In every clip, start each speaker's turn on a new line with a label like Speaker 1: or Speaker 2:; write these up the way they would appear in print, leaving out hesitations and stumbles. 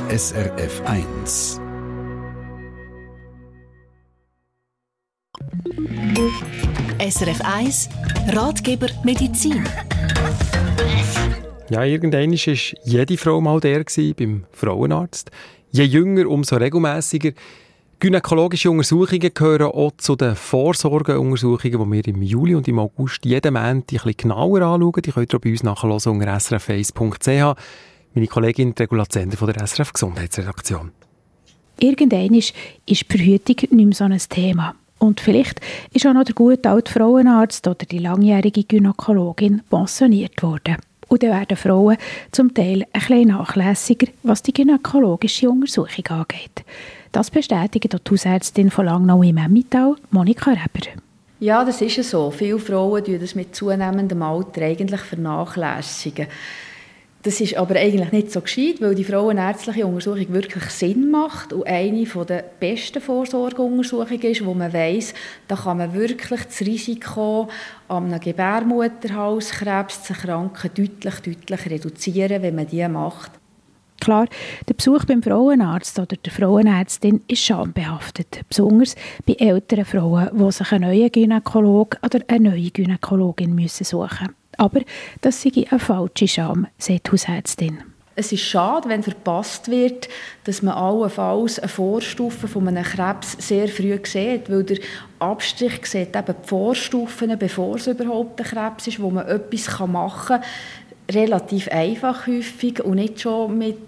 Speaker 1: SRF 1.
Speaker 2: SRF 1 Ratgeber Medizin.
Speaker 3: Ja, irgendwann war jede Frau mal der beim Frauenarzt. Je jünger, umso regelmässiger. Gynäkologische Untersuchungen gehören auch zu den Vorsorgeuntersuchungen, die wir im Juli und im August jeden Monat ein bisschen genauer anschauen. Die könnt ihr auch bei uns nachhören unter srf1.ch. Meine Kollegin Regula Zender von der SRF Gesundheitsredaktion.
Speaker 4: Irgendwann ist die Verhütung nicht mehr so ein Thema. Und vielleicht ist auch noch der gute alte Frauenarzt oder die langjährige Gynäkologin pensioniert worden. Und dann werden Frauen zum Teil ein bisschen nachlässiger, was die gynäkologische Untersuchung angeht. Das bestätigt auch die Hausärztin von Langnau im Emmental, Monika Reber.
Speaker 5: Ja, das ist so. Viele Frauen vernachlässigen das mit zunehmendem Alter eigentlich vernachlässigen. Das ist aber eigentlich nicht so gescheit, weil die frauenärztliche Untersuchung wirklich Sinn macht und eine der besten Vorsorgeuntersuchungen ist, wo man weiss, da kann man wirklich das Risiko an einem Gebärmutterhalskrebs zu erkranken deutlich reduzieren, wenn man die macht.
Speaker 4: Klar, der Besuch beim Frauenarzt oder der Frauenärztin ist schambehaftet, besonders bei älteren Frauen, die sich einen neuen Gynäkologen oder eine neue Gynäkologin suchen müssen. Aber das sei eine falsche Scham, sagt die Hausärztin.
Speaker 5: Es ist schade, wenn verpasst wird, dass man allenfalls eine Vorstufe von einem Krebs sehr früh sieht, weil der Abstrich sieht eben die Vorstufen, bevor es überhaupt ein Krebs ist, wo man etwas machen kann. Relativ einfach häufig und nicht schon mit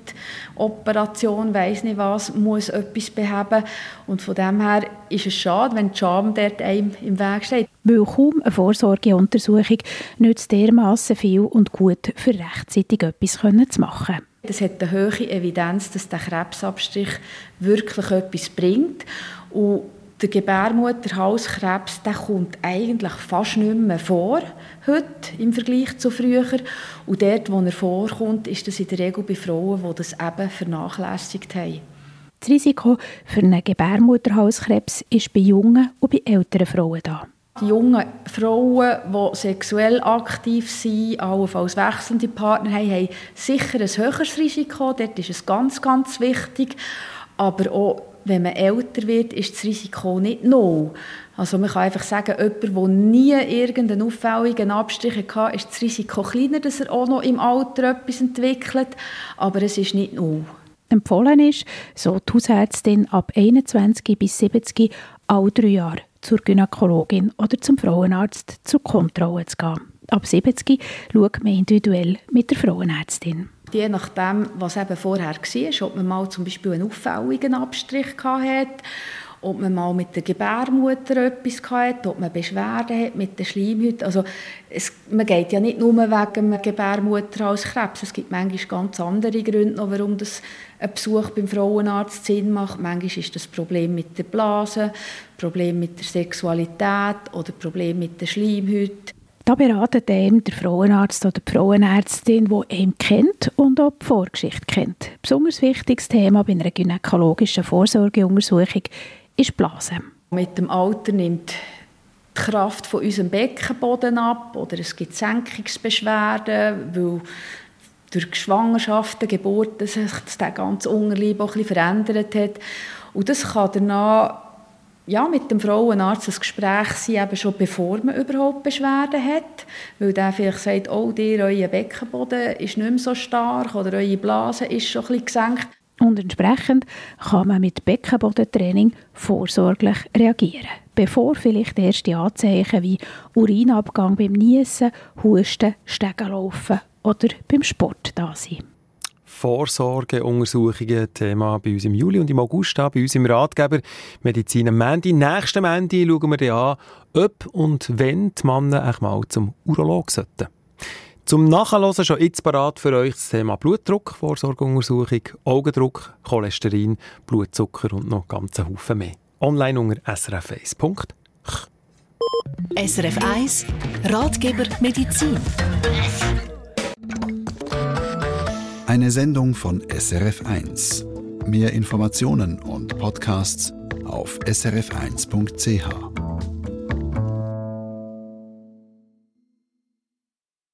Speaker 5: Operation, weiss nicht was, muss etwas beheben. Und von dem her ist es schade, wenn die Scham dort einem im Weg steht.
Speaker 4: Weil kaum eine Vorsorgeuntersuchung nützt dermassen viel und gut, für rechtzeitig etwas zu machen.
Speaker 5: Es hat eine hohe Evidenz, dass der Krebsabstrich wirklich etwas bringt. Und der Gebärmutterhalskrebs, der kommt eigentlich fast nicht mehr vor, heute im Vergleich zu früher. Und dort, wo er vorkommt, ist das in der Regel bei Frauen, die das eben vernachlässigt haben.
Speaker 4: Das Risiko für einen Gebärmutterhalskrebs ist bei jungen und bei älteren Frauen da.
Speaker 5: Die jungen Frauen, die sexuell aktiv sind, allenfalls wechselnde Partner haben, haben sicher ein höheres Risiko. Dort ist es ganz wichtig. Aber auch wenn man älter wird, ist das Risiko nicht null. Also man kann einfach sagen, jemand, der nie irgendeinen auffälligen Abstrich hatte, ist das Risiko kleiner, dass er auch noch im Alter etwas entwickelt. Aber es ist nicht null.
Speaker 4: Empfohlen ist, so die Hausärztin, ab 21 bis 70 alle 3 Jahre zur Gynäkologin oder zum Frauenarzt zur Kontrolle zu gehen. Ab 70 schaut man individuell mit der Frauenärztin.
Speaker 5: Je nachdem, was eben vorher war, ob man mal zum Beispiel einen auffälligen Abstrich hatte, ob man mal mit der Gebärmutter etwas hatte, ob man Beschwerden hat mit der Schleimhaut. Also man geht ja nicht nur wegen dem Gebärmutterhalskrebs. Es gibt manchmal ganz andere Gründe, noch, warum das ein Besuch beim Frauenarzt Sinn macht. Manchmal ist das Problem mit der Blase, Problem mit der Sexualität oder Problem mit der Schleimhaut.
Speaker 4: Da beratet einem der Frauenarzt oder die Frauenärztin, die ihn kennt und auch die Vorgeschichte kennt. Besonders wichtiges Thema bei einer gynäkologischen Vorsorgeuntersuchung ist die Blase.
Speaker 5: Mit dem Alter nimmt die Kraft von unserem Beckenboden ab oder es gibt Senkungsbeschwerden, weil durch Schwangerschaften, Geburten sich der ganze Unterleib auch ein bisschen verändert hat. Und das kann danach mit dem Frauenarzt ein Gespräch sein, eben schon bevor man überhaupt Beschwerden hat. Weil der vielleicht sagt, oh, euer Beckenboden ist nicht mehr so stark oder eure Blase ist schon ein bisschen gesenkt.
Speaker 4: Und entsprechend kann man mit Beckenbodentraining vorsorglich reagieren, bevor vielleicht erste Anzeichen wie Urinabgang beim Niessen, Husten, Stegenlaufen oder beim Sport da sind.
Speaker 3: Vorsorgeuntersuchungen, Thema bei uns im Juli und im August, bei uns im Ratgeber Medizin am Montag. Nächsten Montag schauen wir dann an, ob und wenn die Männer eigentlich mal zum Urologen sollten. Zum Nachhören schon jetzt parat für euch das Thema Blutdruck, Vorsorgeuntersuchung, Augendruck, Cholesterin, Blutzucker und noch ganz einen Haufen mehr. Online unter srf1.ch.
Speaker 2: SRF 1 Ratgeber Medizin.
Speaker 1: Eine Sendung von SRF 1. Mehr Informationen und Podcasts auf srf1.ch.